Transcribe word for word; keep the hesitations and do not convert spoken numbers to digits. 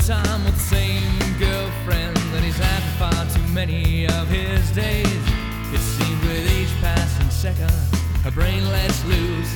time with the same girlfriend that he's had for far too many of his days. It seemed with each passing second, her brain lets loose,